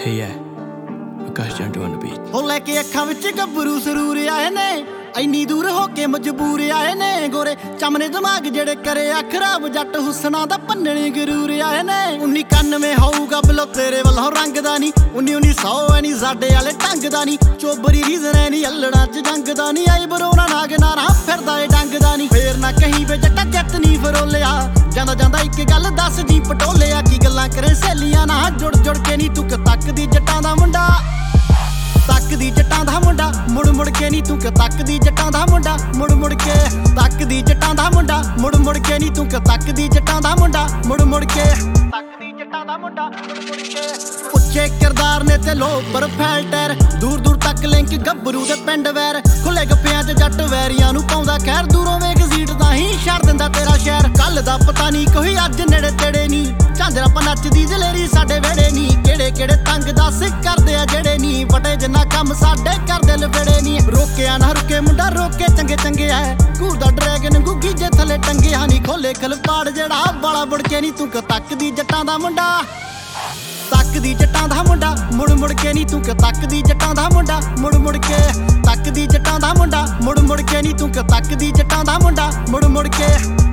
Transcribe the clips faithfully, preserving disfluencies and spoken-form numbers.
Hey yeah, Akash Jantu on the beat. ਹੋ ਲੈ ਕੇ ਅੱਖਾਂ ਵਿੱਚ ਗੱਭਰੂ ਸਰੂਰ ਆਏ ਨੇ ਇੰਨੀ ਦੂਰ ਹੋ ਕੇ ਮਜਬੂਰ ਆਏ ਨੇ ਗੋਰੇ ਚਮਨੇ ਦਿਮਾਗ ਜਿਹੜੇ ਕਰੇ ਆ ਖਰਾਬ ਜੱਟ ਹੁਸਨਾ ਦਾ ਪੰਨਣੇ ਗਰੂਰ ਆਏ ਨੇ ਉੱਨੀ ਇਕਾਨਵੇਂ ਹੋਊਗਾ ਬਲੋ ਤੇਰੇ ਵੱਲੋਂ ਰੰਗ ਦਾ ਨਹੀਂ ਉੱਨੀ ਉੱਨੀ ਸੌ ਐ ਨਹੀਂ ਸਾਡੇ ਵਾਲੇ ਢੰਗ ਦਾ ਨਹੀਂ ਚੋਬਰੀ ਰੀਜ਼ਨ ਐ ਨਹੀਂ ਅਲੜਾਂ ਚ ਜੰਗ ਦਾ ਨਹੀਂ ਆਈ ਬਰੋਣਾ ਨਾਗ ਨਾਰਾ ਫਿਰਦਾ ਏ ਡੰਗ ਦਾ ਨਹੀਂ ਫੇਰ ਨਾ ਕਹੀਂ ਵੇ ਜੱਟਾ ਜੱਟ ਨਹੀਂ ਫਰੋਲਿਆ ਜਾਂਦਾ ਜਾਂਦਾ ਇੱਕ ਗੱਲ ਦੱਸ ਜੀ ਪਟੋਲਿਆ ਕੀ ਗੱਲਾਂ ਕਰੇ ਸਹੇਲੀਆਂ ਨਾਲ ਜੁੜ ਜੁੜ ਕੇ ਨਹੀਂ ਤੂੰ ਤੱਕਦੀ ਜੱਟਾਂ ਦਾ ਮੁੰਡਾ ਤੱਕਦੀ ਜੱਟਾਂ ਦਾ ਮੁੰਡਾ ਮੁੜ ਮੁੜ ਕੇ ਨਹੀਂ ਤੂੰ ਕਿ ਤੱਕਦੀ ਜੱਟਾਂ ਦਾ ਮੁੰਡਾ ਮੁੜ ਮੁੜ ਕੇ ਤੱਕਦੀ ਜੱਟਾਂ ਦਾ ਮੁੰਡਾ ਮੁੜ ਮੁੜ ਕੇ ਨਹੀਂ ਤੂੰ ਕਿ ਤੱਕਦੀ ਜੱਟਾਂ ਦਾ ਮੁੰਡਾ ਮੁੜ ਮੁੜ ਕੇ ਤੱਕਦੀ ਜੱਟਾਂ ਦਾ ਮੁੰਡਾ ਮੁੜ ਮੁੜ ਕੇ ਉੱਚੇ ਕਿਰਦਾਰ ਨੇ ਤੇ ਲੋ ਪਰਫੈਕਟ ਟੈਰ ਦੂਰ ਦੂਰ ਤੱਕ ਲਿੰਕ ਗੱਭਰੂ ਦੇ ਪਿੰਡ ਵੈਰ ਖੁੱਲੇ ਗੱਪਿਆਂ 'ਚ ਜੱਟ ਵੈਰੀਆਂ ਨੂੰ ਪਾਉਂਦਾ ਖੈਰ ਦੂਰੋਂ ਵੇਖ ਸੀਟ ਤਾਂ ਹੀ ਛੱਡ ਦਿੰਦਾ ਤੇਰਾ ਸ਼ਹਿਰ ਕੱਲ ਦਾ ਪਤਾ ਨਹੀਂ ਕੋਈ ਅੱਜ ਨੇੜੇ ਤੇੜੇ ਨਹੀਂ ਝਾਂਜਰਾ ਪਾ ਨੱਚਦੀ ਜਲੇਰੀ ਸਾਡੇ ਵੇੜੇ ਨਹੀਂ ਕਿਹੜੇ ਕਿਹੜੇ ਤੰਗ ਦੱਸ ਕਰਦੇ ਆ ਜਿਹੜੇ ਨਹੀਂ ਵਟੇ ਜਿੰਨਾ ਕੰਮ ਸਾਡੇ ਕਰਦੇ ਲਫੜੇ ਨਹੀਂ ਰੋਕਿਆ ਨਾ ਰੁਕੇ ਮੁੰਡਾ ਰੋਕੇ ਚੰਗੇ ਚੰਗੇ ਐ ਘੂਰਦਾ ਡਰੈਗਨ ਗੁੱਗੀ ਜੇ ਥੱਲੇ ਟੰਗਿਆ ਨਹੀਂ ਖੋਲੇ ਖਲਪਾੜ ਜਿਹੜਾ ਵਾਲਾ ਬੁੜ ਕੇ ਨਹੀਂ ਤੂੰ ਕਿ ਤੱਕਦੀ ਜੱਟਾਂ ਦਾ ਮੁੰਡਾ ਤੱਕਦੀ ਜੱਟਾਂ ਦਾ ਮੁੰਡਾ ਮੁੜ ਮੁੜ ਕੇ ਨਹੀਂ ਤੂੰ ਕਿ ਤੱਕਦੀ ਜੱਟਾਂ ਦਾ ਮੁੰਡਾ ਮੁੜ ਮੁੜ ਕੇ ਤੱਕਦੀ ਜੱਟਾਂ ਦਾ ਮੁੰਡਾ ਮੁੜ ਮੁੜ ਕੇ ਨਹੀਂ ਤੂੰ ਕਿ ਤੱਕਦੀ ਜੱਟਾਂ ਦਾ ਮੁੰਡਾ ਮੁੜ ਮੁੜ ਕੇ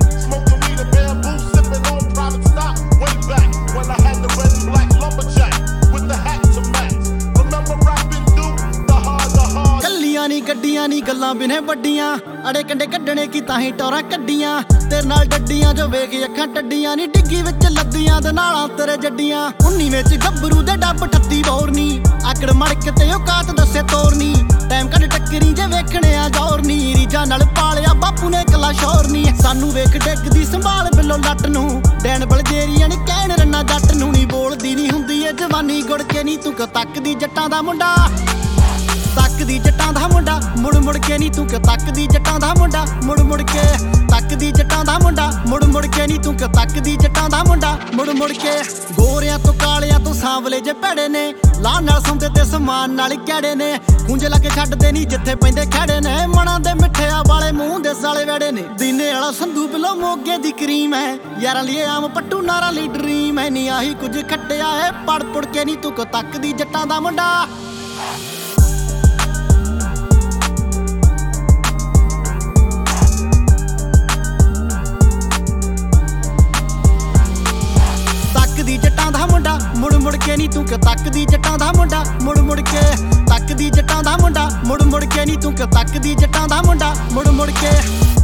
ਕੱਲੀਆਂ ਨੀ ਗੱਡੀਆਂ ਨੀ ਗੱਲਾਂ ਬਿਨੇ ਵੱਡੀਆਂ ਅੜੇ ਕੰਡੇ ਕੱਢਣੇ ਕੀ ਤਾਂ ਹੀ ਟੌਰਾਂ ਕੱਢੀਆਂ ਤੇਰੇ ਨਾਲ ਡੱਡੀਆਂ ਜੋ ਵੇਖ ਅੱਖਾਂ ਟੱਡੀਆਂ ਨੀ ਡਿੱਗੀ ਵਿੱਚ ਲੱਦੀਆਂ ਦੇ ਨਾਲਾਂ ਤੇਰੇ ਜੱਡੀਆਂ ਉੱਨੀ ਵਿੱਚ ਗੱਭਰੂ ਦੇ ਡੱਬ ਠੱਤੀ ਬੋਰਨੀ ਆਕੜ ਮੜਕ ਤੇ ਔਕਾਤ ਦੱਸੇ ਤੋਰਨੀ ਟਾਈਮ ਕੱਢ ਟੱਕਰੀ ਜੇ ਵੇਖਣੇ ਆ ਜੋਰਨੀ ਰੀਜਾ ਨਾਲ ਪਾਲਿਆ ਬਾਪੂ ਨੇ ਕਲਾ ਸ਼ੋਰਨੀ ਸਾਨੂੰ ਵੇਖ ਡਿੱਗਦੀ ਸੰਭਾਲ ਬਿੱਲੋ ਲੱਟ ਨੂੰ ਡੈਣ ਬਲਜੇਰੀਆਂ ਨੀ ਕਹਿਣ ਰੰਨਾ ਜੱਟ ਨੂੰ ਨੀ ਬੋਲਦੀ ਨੀ ਹੁੰਦੀ ਏ ਜਵਾਨੀ ਗੁੜ ਕੇ ਨੀ ਤੂੰ ਕਿ ਤੱਕਦੀ ਜੱਟਾਂ ਦਾ ਮੁੰਡਾ ਤੱਕਦੀ ਜੱਟਾਂ ਦਾ ਮੁੰਡਾ ਮੁੜ ਮੁੜ ਕੇ ਨਹੀਂ ਤੂੰ ਕਿ ਤੱਕਦੀ ਜੱਟਾਂ ਦਾ ਮੁੰਡਾ ਮੁੜ ਮੁੜ ਕੇ ਤੱਕਦੀ ਜੱਟਾਂ ਦਾ ਮੁੰਡਾ ਮੁੜ ਮੁੜ ਕੇ ਨਹੀਂ ਤੂੰ ਕਿ ਤੱਕਦੀ ਜੱਟਾਂ ਦਾ ਮੁੰਡਾ ਮੁੜ ਮੁੜ ਕੇ ਗੋਰਿਆਂ ਤੋਂ ਕਾਲਿਆਂ ਤੋਂ ਸਾਂਵਲੇ ਜੇ ਭੜੇ ਨੇ ਲਾਹ ਨਾਲ ਸੌਂਦੇ ਤੇ ਸਮਾਨ ਨਾਲ ਕਿਹੜੇ ਨੇ ਖੁੰਝ ਲਾ ਕੇ ਛੱਡਦੇ ਨਹੀਂ ਜਿੱਥੇ ਪੈਂਦੇ ਖੜੇ ਨੇ ਮਨਾਂ ਦੇ ਮਿੱਠਿਆ ਵਾਲੇ ਮੂੰਹ ਦੇ ਸਾਲੇ ਵੜੇ ਨੇ ਦੀਨੇ ਵਾਲਾ ਸੰਧੂ ਬਿਲੋ ਮੋਗੇ ਦੀ ਕਰੀਮ ਹੈ ਯਾਰਾਂ ਲਈ ਆਮ ਪੱਟੂ ਨਾਰਾ ਲਈ ਡਰੀਮ ਹੈ ਨਹੀਂ ਆਹੀ ਕੁਝ ਖੱਟਿਆ ਹੈ ਪੜ ਪੁੜ ਕੇ ਨਹੀਂ ਤੂੰ ਕਿ ਤੱਕਦੀ ਜੱਟਾਂ ਦਾ ਮੁੰਡਾ ਤੱਕਦੀ ਜੱਟਾਂ ਦਾ ਮੁੰਡਾ ਮੁੜ ਮੁੜ ਕੇ ਨਹੀਂ ਤੂੰ ਕਿ ਤੱਕਦੀ ਜੱਟਾਂ ਦਾ ਮੁੰਡਾ ਮੁੜ ਮੁੜ ਕੇ ਤੱਕਦੀ ਜੱਟਾਂ ਦਾ ਮੁੰਡਾ ਮੁੜ ਮੁੜ ਕੇ ਨਹੀਂ ਤੂੰ ਕਿ ਤੱਕਦੀ ਜੱਟਾਂ ਦਾ ਮੁੰਡਾ ਮੁੜ ਮੁੜ ਕੇ